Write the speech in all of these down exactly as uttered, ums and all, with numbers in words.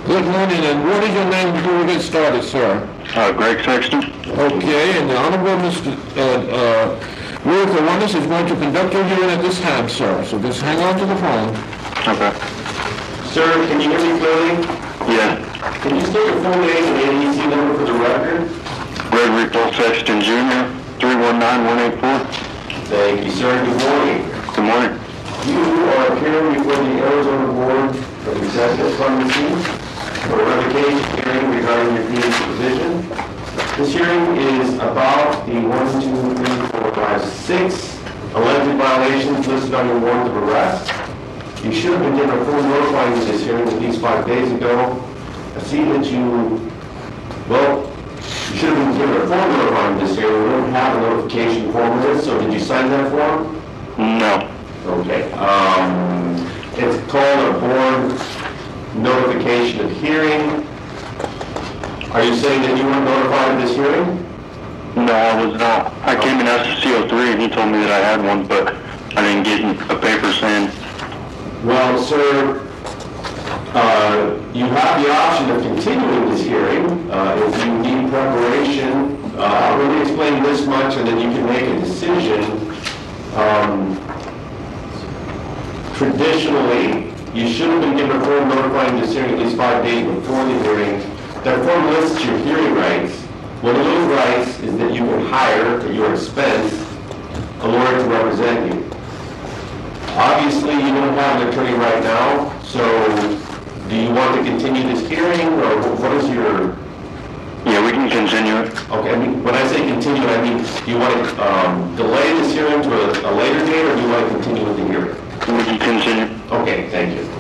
Good morning, and what is your name before we get started, sir? Uh, Greg Sexton. Okay, and the Honorable Mister Uh, uh, Will Kiwanis is going to conduct your hearing at this time, sir. So just hang on to the phone. Okay. Sir, can you hear me clearly? Yeah. Can you state your full name and A D C number for the record? Gregory Paul Sexton Junior, three one nine one eight four. Thank you, sir. Good morning. Good morning. You are appearing before the Arizona Board of Executive Pharmacy for a revocation hearing regarding your community supervision. This hearing is about the one, two, three, four, five, six alleged violations listed on your warrant of arrest. You should have been given a full notifying of this hearing at least five days ago. I see that you, well, you should have been given a form notifying of this hearing. We don't have a notification form with it, so did you sign that form? No. Okay. Um, it's called a board notification of hearing. Are you saying that you weren't notified of this hearing? No, I was not. I came and asked the C O three and he told me that I had one, but I didn't get a paper saying. Well, sir, uh, you have the option of continuing this hearing. Uh, if you need preparation, uh, I'll really explain this much and then you can make a decision. Um, traditionally, you should have been given a form notifying this hearing at least five days before the hearing. That form lists your hearing rights. One of those rights is that you can hire, at your expense, a lawyer to represent you. Obviously, you don't have an attorney right now, so do you want to continue this hearing, or what is your... Yeah, we can continue it. Okay, I mean, when I say continue, I mean, do you want to um, delay this hearing to a, a later date, or do you want to continue with the hearing? We can continue. Okay, thank you.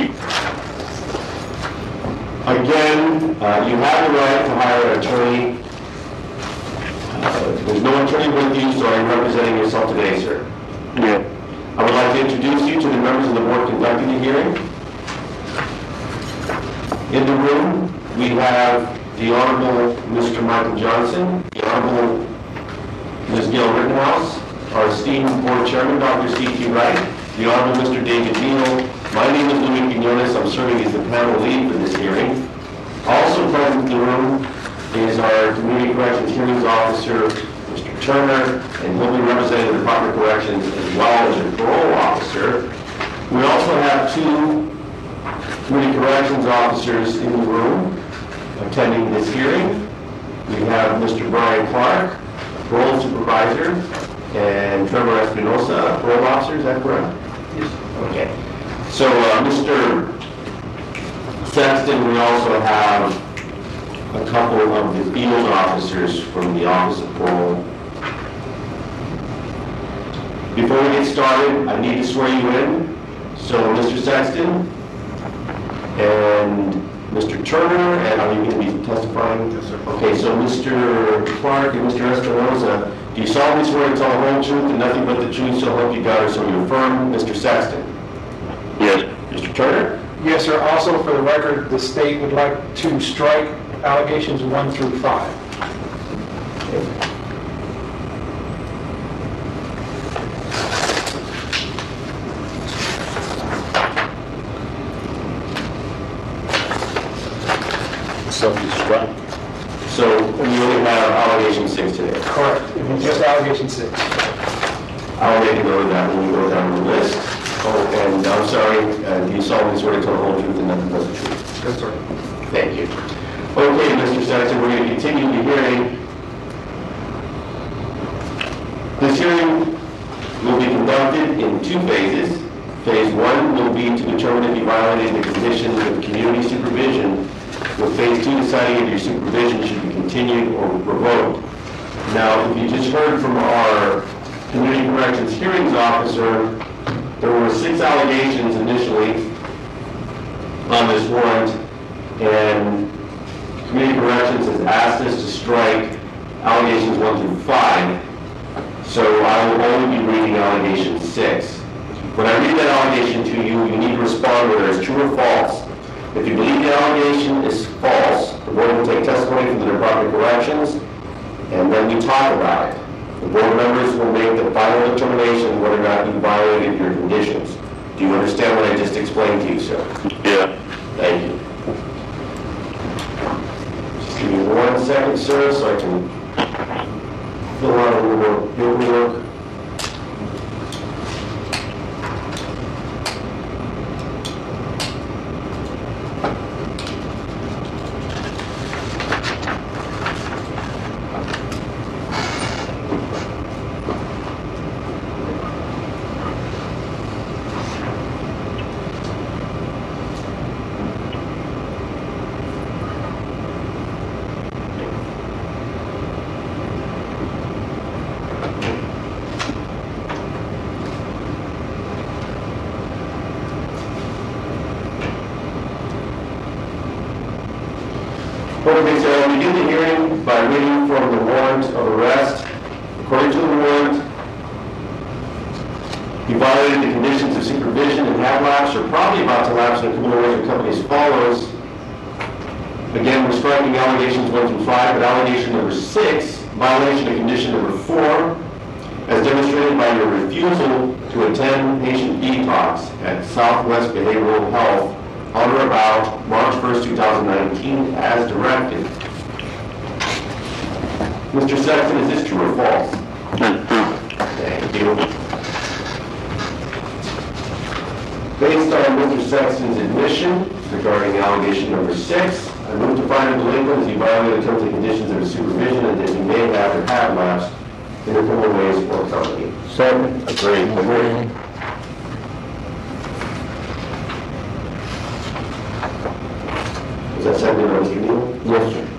Again, uh, you have the right to hire an attorney. Uh, there's no attorney with you, so are you representing yourself today, sir? Yeah. I would like to introduce you to the members of the board conducting the hearing. In the room, we have the Honorable Mister Michael Johnson, the Honorable Miz Gail Rittenhouse, our esteemed board chairman, Doctor C T Wright, the Honorable Mister David Neal. My name is Louis Quinones. I'm serving as the panel lead for this hearing. Also present in the room is our Community Corrections Hearings Officer, Mister Turner, and he'll be representing the Department of Corrections as well as the parole officer. We also have two Community Corrections officers in the room attending this hearing. We have Mister Brian Clark, parole supervisor, and Trevor Espinosa, parole officer. Is that correct? Yes. Okay. So, uh, Mister Sexton, we also have a couple of the field officers from the Office of Parole. Before we get started, I need to swear you in. So, Mister Sexton and Mister Turner, and are you going to be testifying? Yes, sir. Okay, so Mister Clark and Mister Espinosa, do you solemnly swear to tell the whole truth and nothing but the truth, so help you God, or so you affirm? Mister Sexton? Yes. Mister Turner? Yes, sir. Also, for the record, the state would like to strike allegations one through five. Self-destruct. So we only have allegation six today. Correct. Just allegation six. I'll make a note of that when we go down the list. Oh, and I'm sorry, uh, you solemnly swear to tell the whole truth and nothing but the truth. Yes, sir. Thank you. Okay, Mister Sexton, we're going to continue the hearing. This hearing will be conducted in two phases. Phase one will be to determine if you violated the conditions of community supervision, with phase two deciding if your supervision should be continued or revoked. Now, if you just heard from our Community Corrections Hearings Officer, there were six allegations initially on this warrant, and Community Corrections has asked us to strike allegations one through five, so I will only be reading allegation six. When I read that allegation to you, you need to respond whether it's true or false. If you believe the allegation is false, the board will take testimony from the Department of Corrections, and then we talk about it. The board members will make the final determination whether or not you violated your conditions. Do you understand what I just explained to you, sir? Yeah. Thank you. second, sir, so I can fill out a little more paperwork. Okay, so we begin the hearing by reading from the warrant of arrest. According to the warrant, he violated the conditions of supervision and had lapsed or probably about to lapse in a criminal record company as follows. Again, we're striking allegations one through five, but allegation number six, violation of condition number four, as demonstrated by your refusal to attend patient detox at Southwest Behavioral Health on or about March first, two thousand nineteen, as directed. Mister Sexton, is this true or false? Thank you. Based on Mister Sexton's admission regarding allegation number six, I move to find him delinquent as he violated terms and conditions of his supervision and that he may have or have lapsed in the criminal ways or company. Second. Agreed. Agreed. Is that second by Mister Neal? Yes, sir.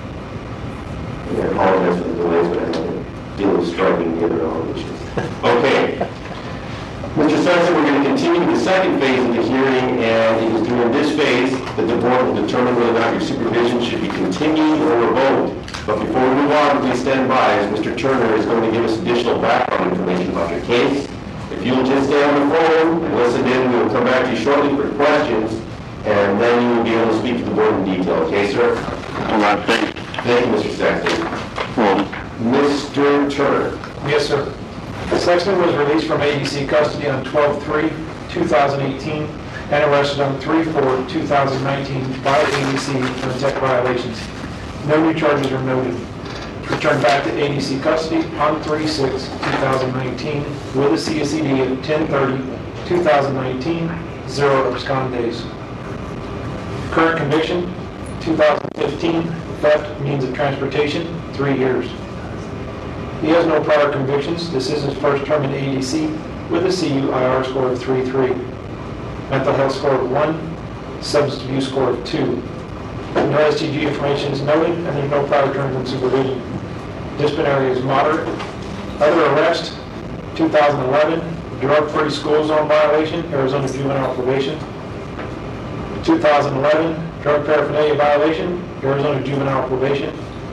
I apologize for the delays, but I had to deal with striking the other allegations. Okay. Mister Sexton, we're going to continue the second phase of the hearing, and it is during this phase that the board will determine whether or not your supervision should be continued or revoked. But before we move on, please stand by, as Mister Turner is going to give us additional background information about your case. If you'll just stay on the phone and listen in, we will come back to you shortly for questions, and then you will be able to speak to the board in detail. Okay, sir? All right, thank you. Thank you, Mister Sexton. Well, Mister Turner. Yes, sir. Sexton was released from A D C custody on twelve three two thousand eighteen and arrested on three four two thousand nineteen by A D C for intent violations. No new charges are noted. Returned back to A D C custody on three six two thousand nineteen with a C S E D of ten thirty two thousand nineteen, zero abscond days. Current conviction, two thousand fifteen, theft, means of transportation, three years. He has no prior convictions. This is his first term in A D C with a C U I R score of three three. Mental health score of one, substance abuse score of two. No S T G information is noted, and there's no prior terms in supervision. Disciplinary is moderate. Other arrest, two thousand eleven, drug-free school zone violation, Arizona juvenile probation. two thousand eleven, drug paraphernalia violation, Arizona juvenile probation.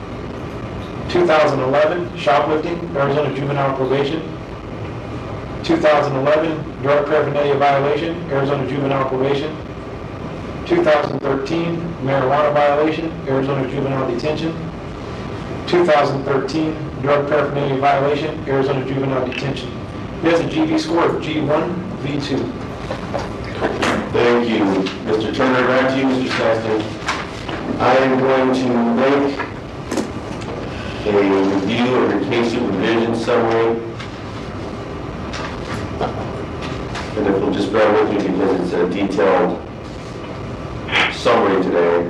two thousand eleven, shoplifting, Arizona juvenile probation. two thousand eleven, drug paraphernalia violation, Arizona juvenile probation. two thousand thirteen, marijuana violation, Arizona juvenile detention. two thousand thirteen, drug paraphernalia violation, Arizona juvenile detention. He has a G V score of G one, V two. Thank you. Mister Turner, back to you, Mister Sexton. I am going to make a review of your case supervision summary. And if you'll just bear with me because it's a detailed summary today.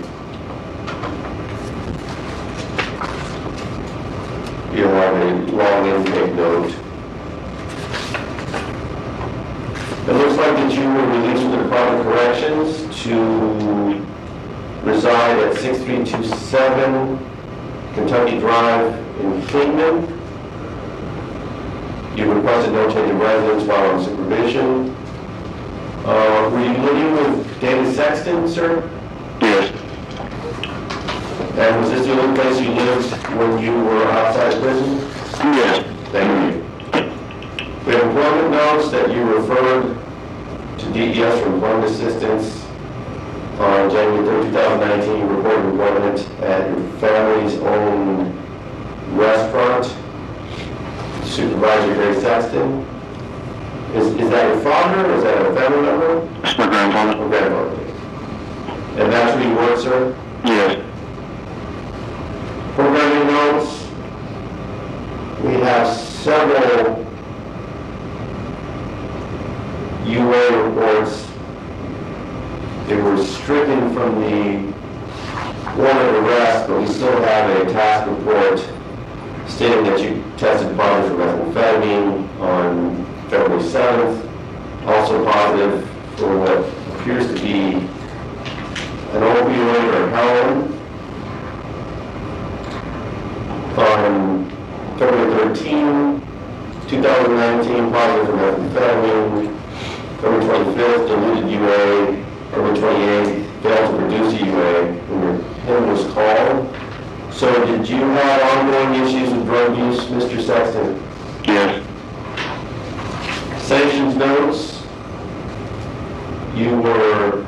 You'll have a long intake note. It looks like that you were released from the Department of Corrections to reside at six three two seven Kentucky Drive in Kingman. You requested no change of residence while on supervision. Uh, were you living with David Sexton, sir? yes, And was this the only place you lived when you were outside prison? yes, Thank you. We have employment notes that you referred to D E S for employment assistance. On January third, two thousand nineteen, you reported employment at your family's own restaurant. Supervisor Gary Sexton. Is, is that your father or is that a family member? it's my grandfather. Or grandfather? And that's where you work, sir? Yes, What reason from the warrant of arrest, but we still have a task report stating that you tested positive for methamphetamine on February seventh, also positive for what appears to be an opioid or heroin on February thirteenth, two thousand nineteen, positive for methamphetamine. February twenty-fifth, diluted U A. February twenty-eighth, failed to produce a U A when your PIN was called. So did you have ongoing issues with drug use, Mister Sexton? Yes. Sanctions notes, you were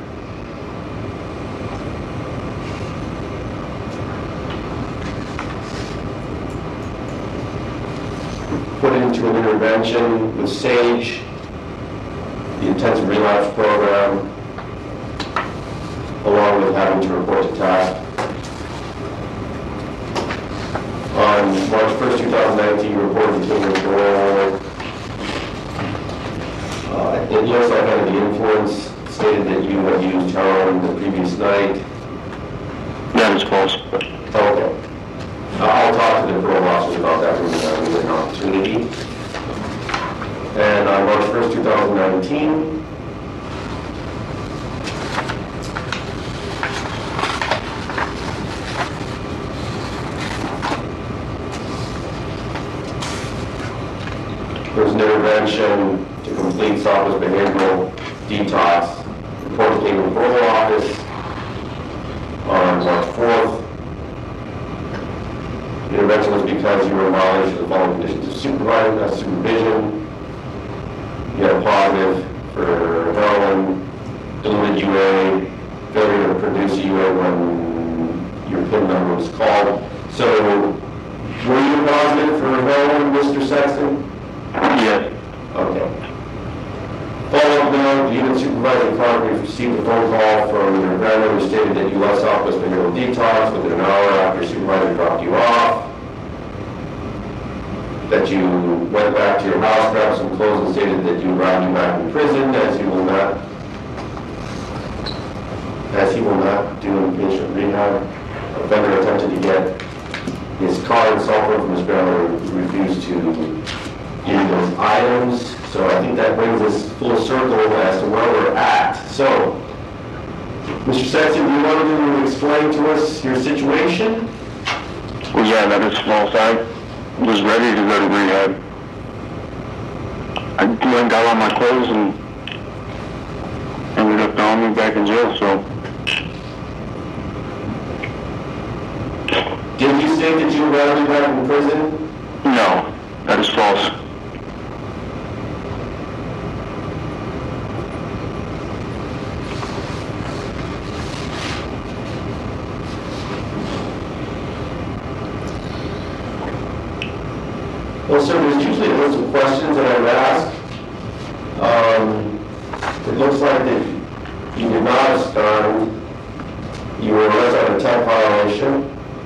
put into an intervention with SAGE, the intensive relapse program, along with having to report to task. On March first, two thousand nineteen, you reported to King of Parole. Uh, it looks like under the influence stated that you had used heroin the previous night. That is false. Okay. Uh, I'll talk to the parole officers about that when we have an opportunity. And on March first, two thousand nineteen, there was an intervention to complete Southwest behavioral detox. Report came to the parole office on March fourth. The intervention was because you were in violation of the following conditions of supervision, uh, supervision. You had a positive for heroin, diluted U A, failure to produce a U A when your PIN number was called. So, were you positive for heroin, Mister Sexton? Yes. Okay. Follow-up note, the unit supervisor Clark received a phone call from your grandmother who stated that you left Southwest Behavioral Detox within an hour after your supervisor dropped you off. That you went back to your house, grabbed some clothes, and stated that you arrived you back in prison, as you will not, as he will not do inpatient rehab. Offender attempted to get his car and cell phone from his grandmother, who refused to give you those items. So I think that brings us full circle as to where we're at. So, Mister Sexton, do you want to explain to us your situation? Well, yeah, that is false. I was ready to go to rehab. I went and got all my clothes and ended up throwing me back in jail, so. Did you say that you were rather be back in prison? No, that is false. Well, sir, there's usually a list of questions that I would ask. Um, it looks like that you did not abscond. You were arrested on a temp violation.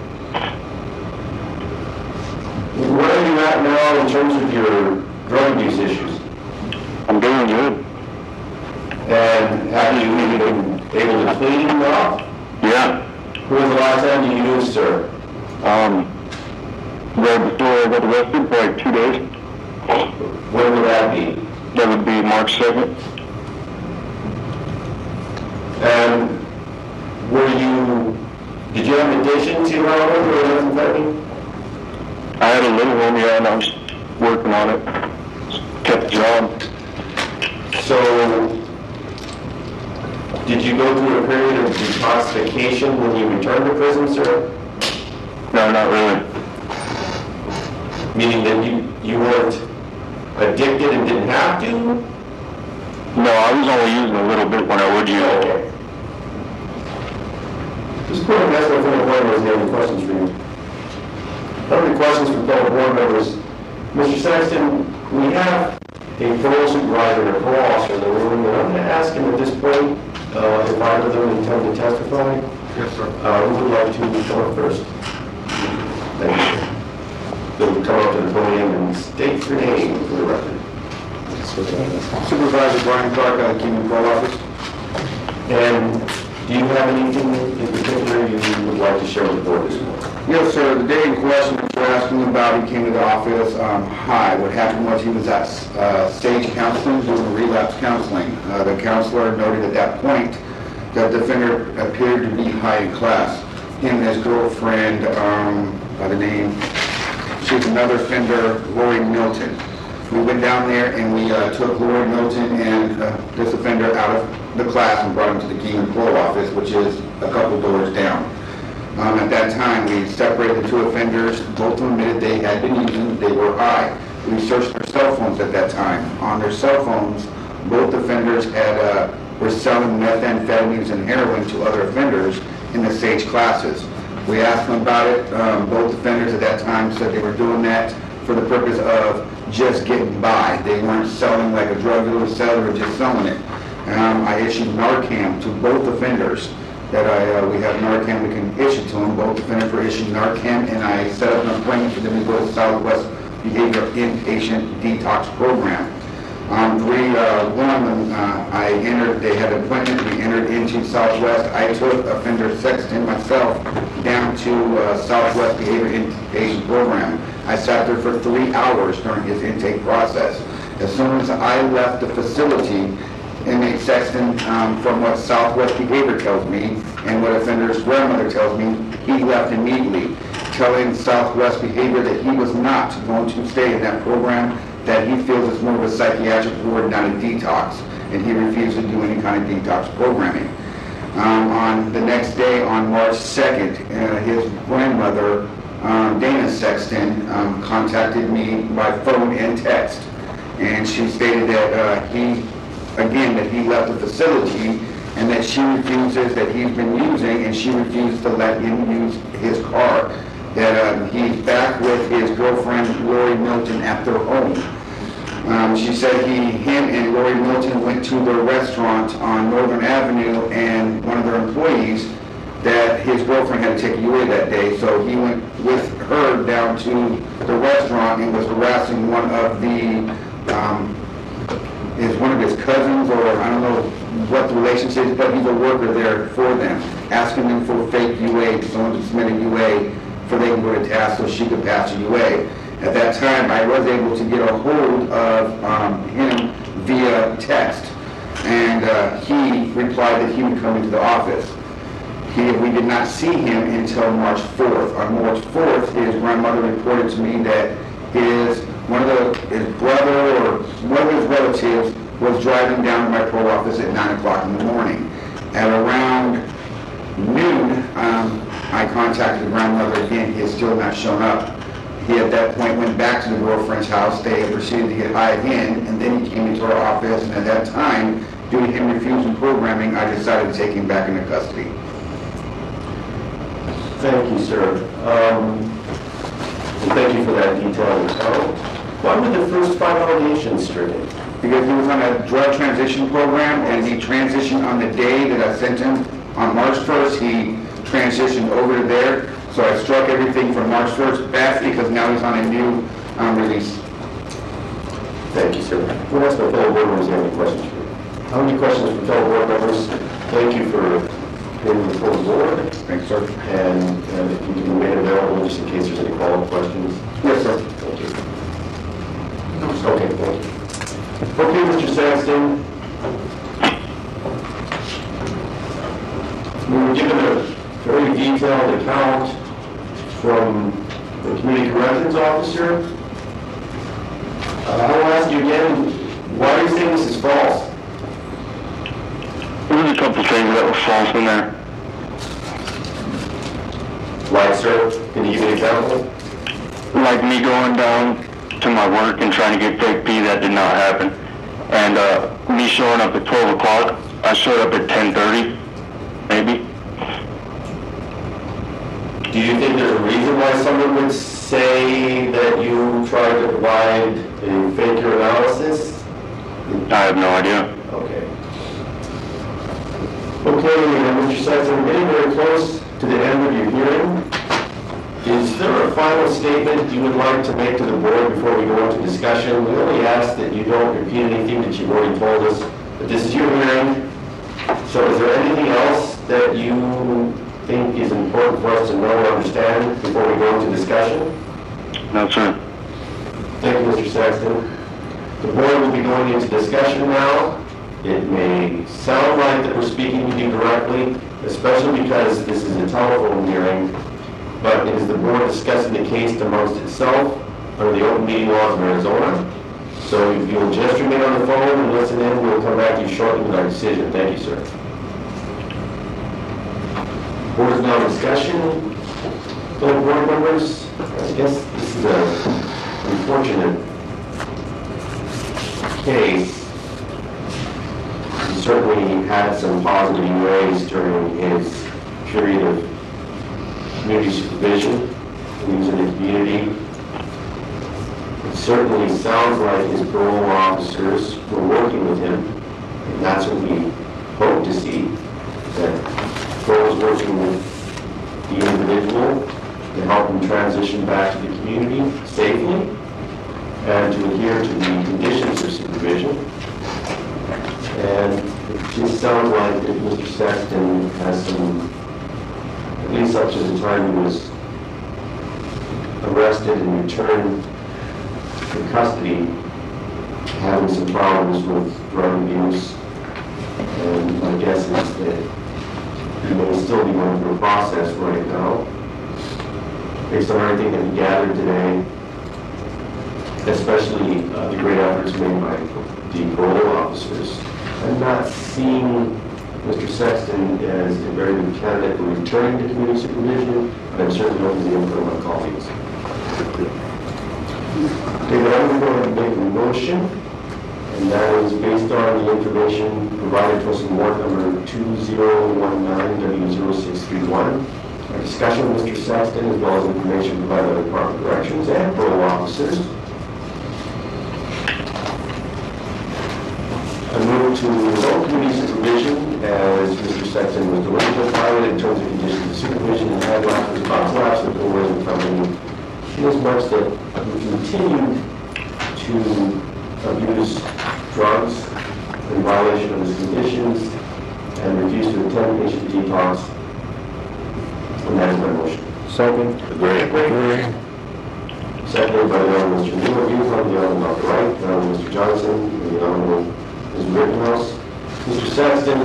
Where are you at now in terms of your drug abuse issues? I'm doing good. And have you even been able to clean up? Yeah. When was the last time you used, sir? Um, right before I got arrested for like two days. When would that be? That would be March second. And were you, did you have an addiction to heroin or methamphetamine? I had a little one, yeah, and I was working on it. Kept the job. So, did you go through a period of detoxification when you returned to prison, sir? No, not really. Meaning that you, you weren't addicted and didn't have to? No, I was only using a little bit when I would use it. Okay. Just put a mess with any board members, any questions for you? How many questions from fellow board members? Mister Sexton, we have a parole supervisor and a parole officer in the room, and I'm going to ask him at this point uh, if either of them intend to testify. Yes, sir. Uh, who would like to come up first? Thank you. They'll come up to the podium and state your name for the record. Supervisor Brian Clark, out of Kingman Parole Office. And Do you have anything in particular you would like to share with the board this morning? Yes, sir. The day in question that you're asking about, he came to the office. Um, hi, what happened was he was at uh, Sage Counseling doing relapse counseling. Uh, the counselor noted at that point that the offender appeared to be high in class. Him and his girlfriend, um, by the name, she's another offender, Lori Milton. We went down there and we uh, took Lori Milton and uh, this offender out of the class and brought him to the King and Flow office, which is a couple doors down. Um, at that time, we separated the two offenders. Both of them admitted they had been using, they were high. We searched their cell phones at that time. On their cell phones, both offenders had uh, were selling methamphetamines and heroin to other offenders in the Sage classes. We asked them about it. Um, both offenders at that time said they were doing that for the purpose of just getting by. They weren't selling like a drug dealer would sell, they were just selling it. Um, I issued Narcan to both offenders. That I, uh, we have Narcan we can issue to them. Both offenders were issued Narcan, and I set up an appointment for them to go to Southwest Behavior Inpatient Detox Program. Um, three, uh, one of them, uh, I entered, they had an appointment, we entered into Southwest. I took offender Sexton myself down to uh, Southwest Behavior Inpatient Program. I sat there for three hours during his intake process. As soon as I left the facility, inmate Sexton, um, from what Southwest Behavior tells me and what offender's grandmother tells me, he left immediately, telling Southwest Behavior that he was not going to stay in that program, that he feels it's more of a psychiatric ward, not a detox, and he refused to do any kind of detox programming. Um, on the next day, on March second, uh, his grandmother, um, Dana Sexton, um, contacted me by phone and text, and she stated that uh, he again, that he left the facility and that she refuses, that he's been using, and she refuses to let him use his car. That uh, he's back with his girlfriend, Lori Milton, at their home. Um, she said he, him and Lori Milton went to the restaurant on Northern Avenue, and one of their employees, that his girlfriend had to take you away that day, so he went with her down to the restaurant and was harassing one of the um, is one of his cousins, or I don't know what the relationship is, but he's a worker there for them, asking them for fake U A, someone to submit a U A for they can go to task so she could pass a U A. At that time, I was able to get a hold of um, him via text, and uh, he replied that he would come into the office. He, we did not see him until March fourth. On March fourth, his grandmother reported to me that his one of the, his brother or one of his relatives was driving down to my parole office at nine o'clock in the morning. At around noon, um, I contacted the grandmother again. He had still not shown up. He at that point went back to the girlfriend's house. They had proceeded to get high again, and then he came into our office, and at that time, due to him refusing programming, I decided to take him back into custody. Thank you, sir. Um, and thank you for that detailed account. Why were the first five allegations stricken? Because he was on a drug transition program, and he transitioned on the day that I sent him. On March first, he transitioned over to there. So I struck everything from March first back because now he's on a new um, release. Thank you, sir. We'll ask my fellow board members if they have any questions for you. How many questions from fellow board members? Thank you for being the full board. Thanks, sir. And uh, if you can be made available just in case there's any follow-up questions. Yes, sir. Thank you. Okay, thank you. Okay, Mister Saxton. We were given a very detailed account from the community corrections officer. Uh, I will ask you again, why are you saying this is false? There was a couple things that were false in there. Like, sir, can you give me an example? Like me going down to my work and trying to get fake P, that did not happen. And uh, me showing up at twelve o'clock, I showed up at ten thirty, maybe. Do you think there's a reason why someone would say that you tried to provide a fake urinalysis? I have no idea. Okay. Okay, uh, Mister Saxton, we're getting very close to the end of your hearing. Is there a final statement you would like to make to the board before we go into discussion? We only ask that you don't repeat anything that you've already told us, but this is your hearing. So is there anything else that you think is important for us to know or understand before we go into discussion? No, sir. Thank you, Mister Sexton. The board will be going into discussion now. It may sound like that we're speaking with you directly, especially because this is a telephone hearing, but it is the board discussing the case amongst itself under the open meeting laws of Arizona. So if you'll just remain on the phone and listen in, we'll come back to you shortly with our decision. Thank you, sir. Board is now in discussion. Fellow board members, I guess this is an unfortunate case. He certainly had some positive ways during his period of community supervision when he was in the community. It certainly sounds like his parole officers were working with him, and that's what we hope to see, that parole is working with the individual to help him transition back to the community safely and to adhere to the conditions of supervision. And it just sounds like that Mister Sexton has some, at least up to the time he was arrested and returned to custody, having some problems with drug abuse. And my guess is that he may still be going through a process right now. Based on everything that we gathered today, especially uh, the great efforts made by the parole officers, I'm not seeing Mister Sexton as a very good candidate for returning to community supervision, but I'm certainly open to the input of my colleagues. David, I'm going to make a motion, and that is based on the information provided to us in ward number two zero one nine W zero six three one. Our discussion with Mister Sexton, as well as information provided by the Department of Corrections and parole officers. I move to revoke community supervision as Mister Sexton was delinquent, violated in terms of conditions of supervision and had lapses, box lapse of the coercion company, inasmuch that he continued to abuse drugs in violation of his conditions and refused to attend patient detox. And that is my motion. Second. Agree. Agree. Seconded by the Honorable Mister Newell, from the Honorable Doctor Wright, the Honorable Mister Johnson, and the Honorable Miz Rittenhouse. Mister Sexton,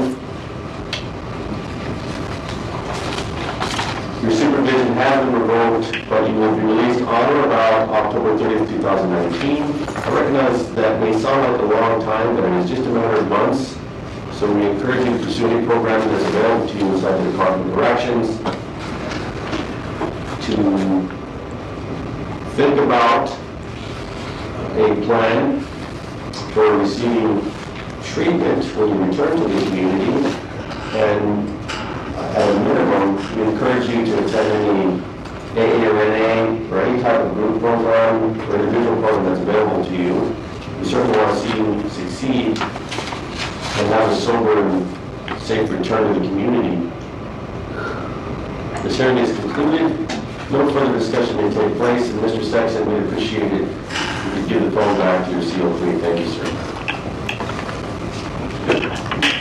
your supervision has been revoked, but you will be released on or about October thirtieth, two thousand nineteen. I recognize that may sound like a long time, but it is just a matter of months. So we encourage you to pursue any program that is available to you inside the Department of Corrections to think about a plan for receiving treatment when you return to the community, and at a minimum, we encourage you to attend any A A or N A or any type of group program or individual program that's available to you. We certainly want to see you succeed and have a sober and safe return to the community. This hearing is concluded. No further discussion may take place, and Mister Sexton, we appreciate it. You can give the phone back to your C O three. Thank you, sir.